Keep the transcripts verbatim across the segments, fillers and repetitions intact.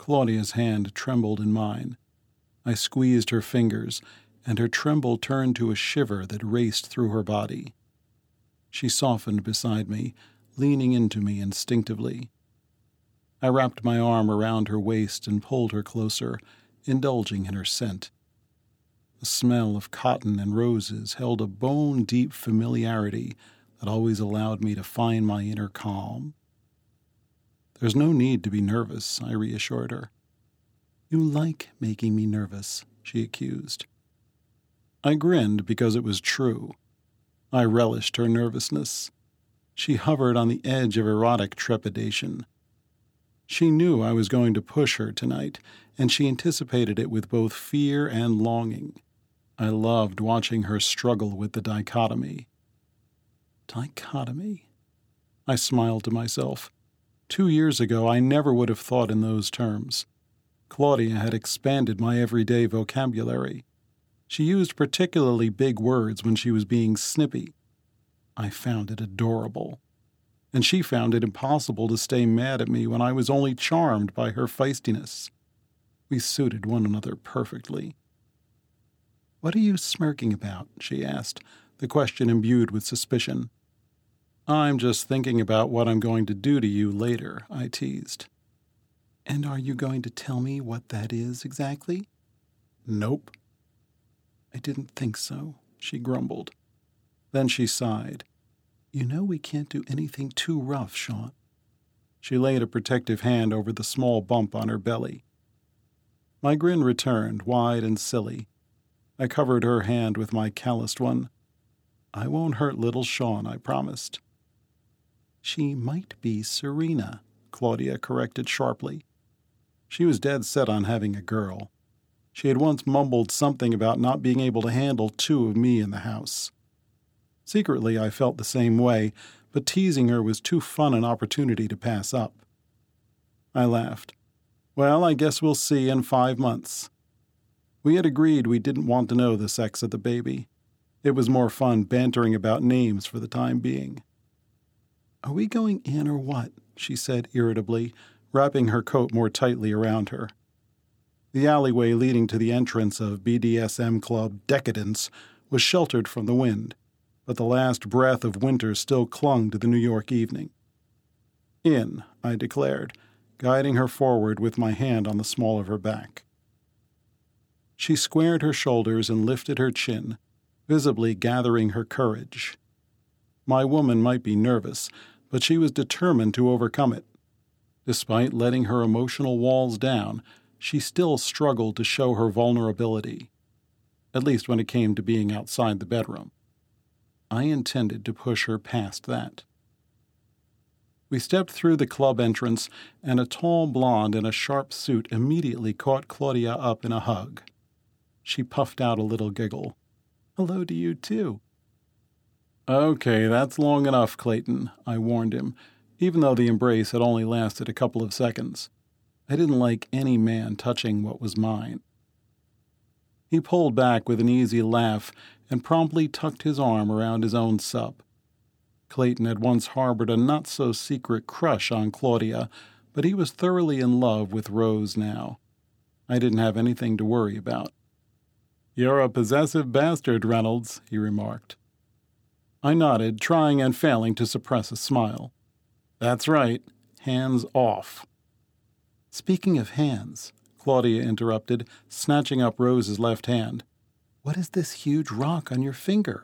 Claudia's hand trembled in mine. I squeezed her fingers, and her tremble turned to a shiver that raced through her body. She softened beside me, leaning into me instinctively. I wrapped my arm around her waist and pulled her closer, indulging in her scent. The smell of cotton and roses held a bone-deep familiarity that always allowed me to find my inner calm. "There's no need to be nervous," I reassured her. "You like making me nervous," she accused. I grinned because it was true. I relished her nervousness. She hovered on the edge of erotic trepidation. She knew I was going to push her tonight, and she anticipated it with both fear and longing. I loved watching her struggle with the dichotomy. Dichotomy? I smiled to myself. Two years ago, I never would have thought in those terms. Claudia had expanded my everyday vocabulary. She used particularly big words when she was being snippy. I found it adorable. And she found it impossible to stay mad at me when I was only charmed by her feistiness. We suited one another perfectly. "What are you smirking about?" she asked, the question imbued with suspicion. "I'm just thinking about what I'm going to do to you later," I teased. "And are you going to tell me what that is exactly?" "Nope." "I didn't think so," she grumbled. Then she sighed. "You know we can't do anything too rough, Sean." She laid a protective hand over the small bump on her belly. My grin returned, wide and silly. I covered her hand with my calloused one. "I won't hurt little Sean, I promised." "She might be Serena," Claudia corrected sharply. She was dead set on having a girl. She had once mumbled something about not being able to handle two of me in the house. Secretly, I felt the same way, but teasing her was too fun an opportunity to pass up. I laughed. "Well, I guess we'll see in five months." We had agreed we didn't want to know the sex of the baby. It was more fun bantering about names for the time being. "Are we going in or what?" she said irritably, wrapping her coat more tightly around her. The alleyway leading to the entrance of B D S M Club Decadence was sheltered from the wind, but the last breath of winter still clung to the New York evening. "In," I declared, guiding her forward with my hand on the small of her back. She squared her shoulders and lifted her chin, visibly gathering her courage. My woman might be nervous, but she was determined to overcome it. Despite letting her emotional walls down, she still struggled to show her vulnerability, at least when it came to being outside the bedroom. I intended to push her past that. We stepped through the club entrance, and a tall blonde in a sharp suit immediately caught Claudia up in a hug. She puffed out a little giggle. "Hello to you, too." "Okay, that's long enough, Clayton," I warned him, even though the embrace had only lasted a couple of seconds. I didn't like any man touching what was mine. He pulled back with an easy laugh and promptly tucked his arm around his own sup. Clayton had once harbored a not-so-secret crush on Claudia, but he was thoroughly in love with Rose now. I didn't have anything to worry about. "You're a possessive bastard, Reynolds," he remarked. I nodded, trying and failing to suppress a smile. "That's right. Hands off." "Speaking of hands," Claudia interrupted, snatching up Rose's left hand. "What is this huge rock on your finger?"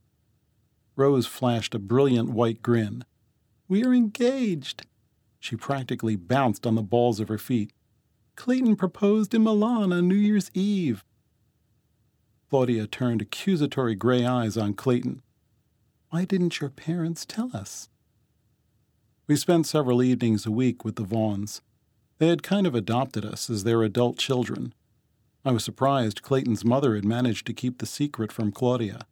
Rose flashed a brilliant white grin. "We are engaged." She practically bounced on the balls of her feet. "Clayton proposed in Milan on New Year's Eve." Claudia turned accusatory gray eyes on Clayton. "Why didn't your parents tell us?" We spent several evenings a week with the Vaughns. They had kind of adopted us as their adult children. I was surprised Clayton's mother had managed to keep the secret from Claudia.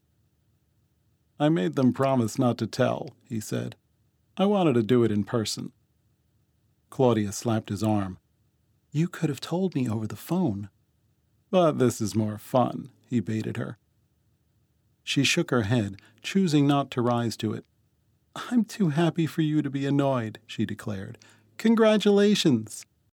"I made them promise not to tell," he said. "I wanted to do it in person." Claudia slapped his arm. "You could have told me over the phone." "But this is more fun," he baited her. She shook her head, choosing not to rise to it. "I'm too happy for you to be annoyed," she declared. "Congratulations."